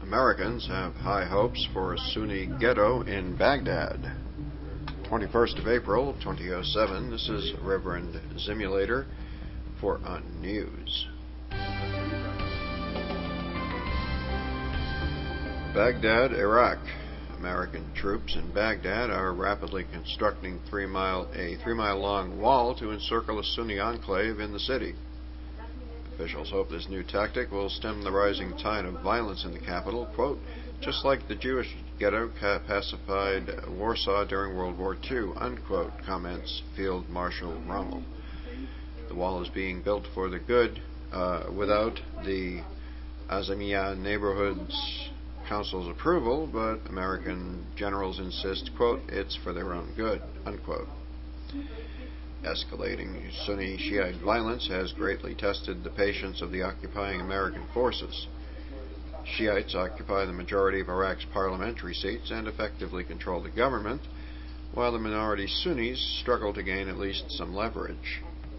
Americans have high hopes for a Sunni ghetto in Baghdad. 21st of April, 2007. This is Reverend Zimulator for News. Baghdad, Iraq. American troops in Baghdad are rapidly constructing a 3-mile-long wall to encircle a Sunni enclave in the city. Officials hope this new tactic will stem the rising tide of violence in the capital, quote, just like the Jewish ghetto pacified Warsaw during World War II, unquote, comments Field Marshal Rommel. The wall is being built for the good without the Azamiya neighborhood's council's approval, but American generals insist, quote, it's for their own good, unquote. Escalating Sunni Shiite violence has greatly tested the patience of the occupying American forces. Shiites occupy the majority of Iraq's parliamentary seats and effectively control the government, while the minority Sunnis struggle to gain at least some leverage.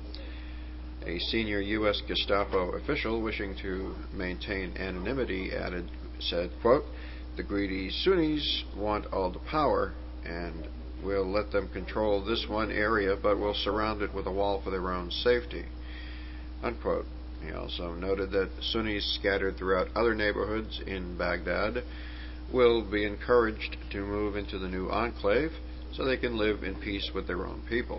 A senior U.S. Gestapo official wishing to maintain anonymity said, quote, the greedy Sunnis want all the power and will let them control this one area but will surround it with a wall for their own safety, unquote. He also noted that Sunnis scattered throughout other neighborhoods in Baghdad will be encouraged to move into the new enclave so they can live in peace with their own people.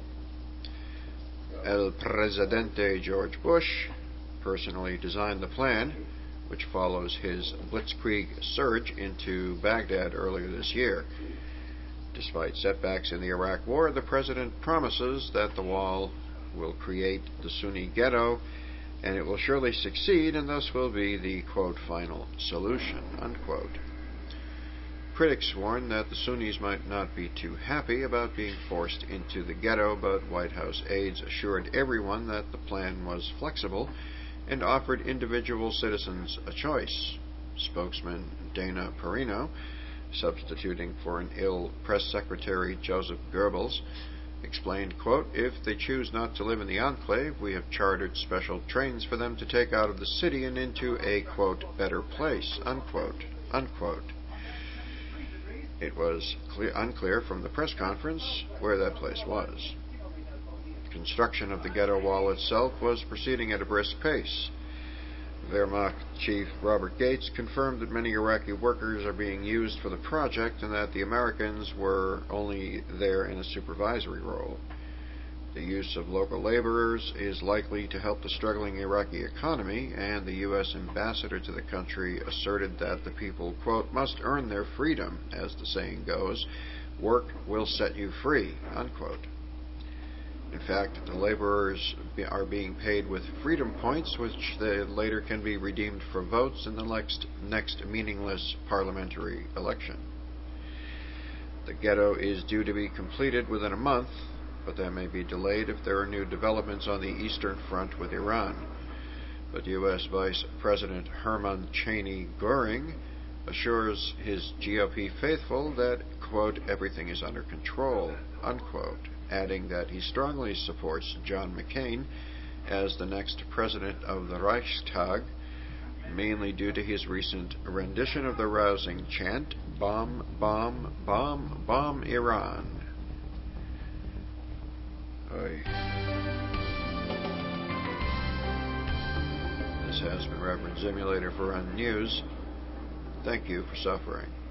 El Presidente George Bush personally designed the plan, which follows his blitzkrieg surge into Baghdad earlier this year. Despite setbacks in the Iraq War, the president promises that the wall will create the Sunni ghetto and it will surely succeed and thus will be the, quote, final solution, unquote. Critics warn that the Sunnis might not be too happy about being forced into the ghetto, but White House aides assured everyone that the plan was flexible and offered individual citizens a choice. Spokesman Dana Perino, substituting for an ill press secretary Joseph Goebbels, explained, quote, if they choose not to live in the enclave, we have chartered special trains for them to take out of the city and into a, quote, better place, unquote, unquote. It was unclear from the press conference where that place was. Construction of the ghetto wall itself was proceeding at a brisk pace. Wehrmacht Chief Robert Gates confirmed that many Iraqi workers are being used for the project and that the Americans were only there in a supervisory role. The use of local laborers is likely to help the struggling Iraqi economy, and the U.S. ambassador to the country asserted that the people, quote, must earn their freedom, as the saying goes. Work will set you free, unquote. In fact, the laborers are being paid with freedom points, which they later can be redeemed for votes in the next meaningless parliamentary election. The ghetto is due to be completed within a month, but that may be delayed if there are new developments on the Eastern Front with Iran. But U.S. Vice President Herman Cheney Goring assures his GOP faithful that, quote, everything is under control, unquote, adding that he strongly supports John McCain as the next president of the Reichstag, mainly due to his recent rendition of the rousing chant, Bomb, Bomb, Bomb, Bomb Iran. This has been Reverend Zimulator for News. Thank you for suffering.